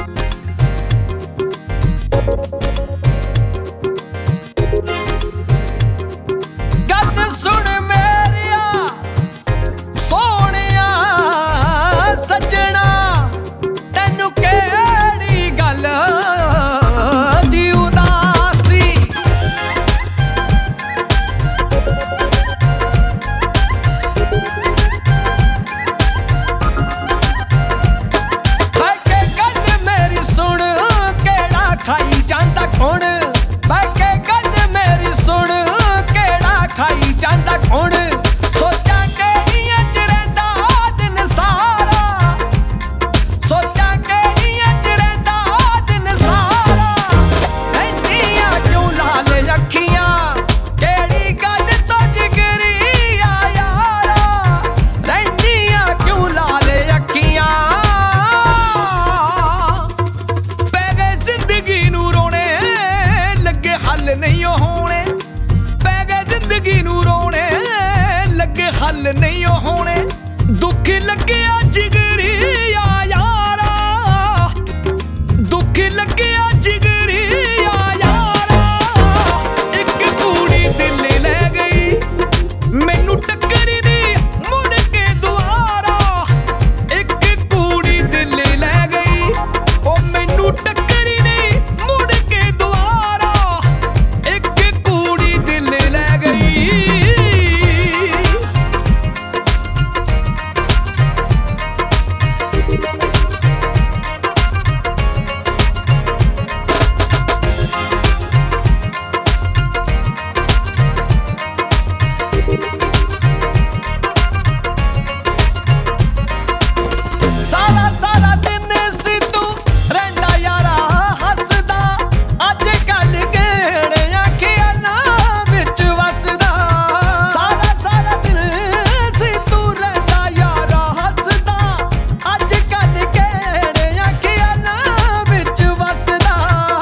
नहीं होने पै गए जिंदगी नू रोने लगे हल नहीं होने दुख लगे जिगरी यारा दुख लगे जिगरी यारा एक कुड़ी दिल ले गई मैनू टक्करी दी मुड़ के दुआरा एक कुड़ी दिल ले गई ओ मैनू टक्करी दी मुड़ के दुआरा एक कुड़ी दिल ले गई। सारा सारा दिन सी तू रहिंदा यारा हसदा अज कल गेड़ियां ख्यालां विच वसदा सारा सारा दिन सी तू रहिंदा यारा हसदा अज कल गेड़ियां ख्यालां विच वसदा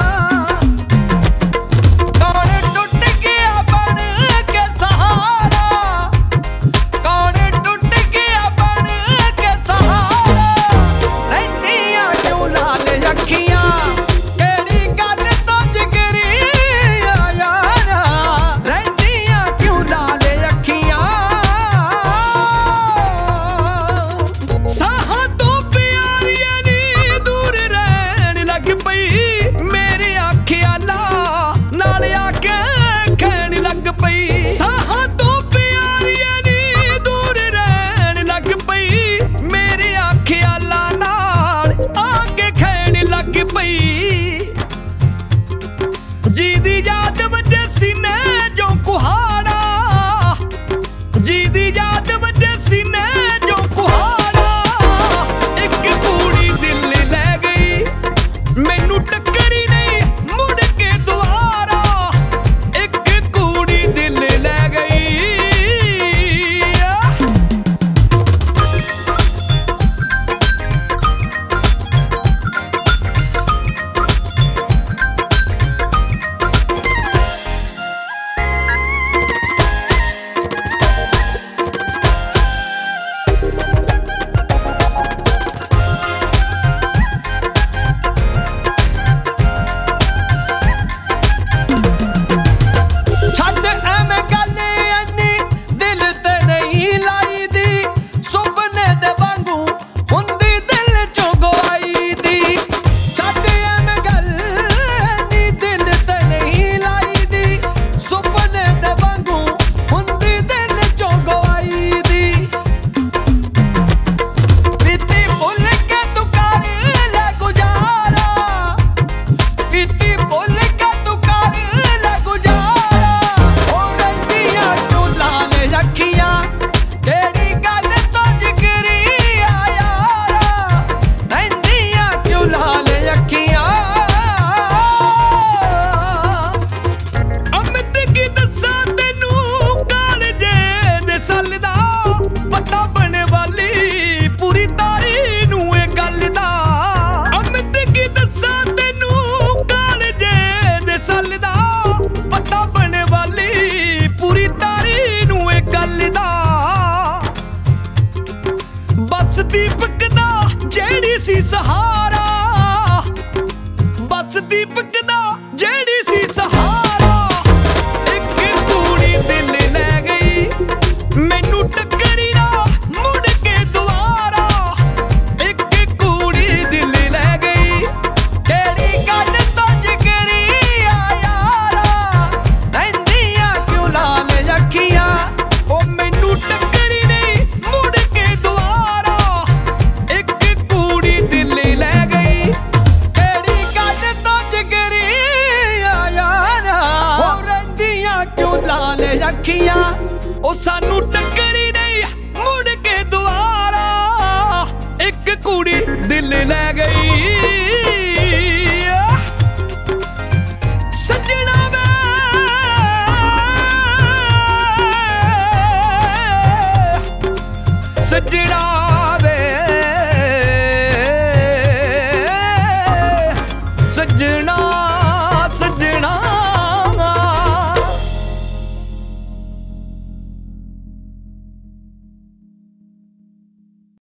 कौन टुट गया बन के सहारा कौन टुट गया बन के सहारा रहंदियां क्यों लाल अखियां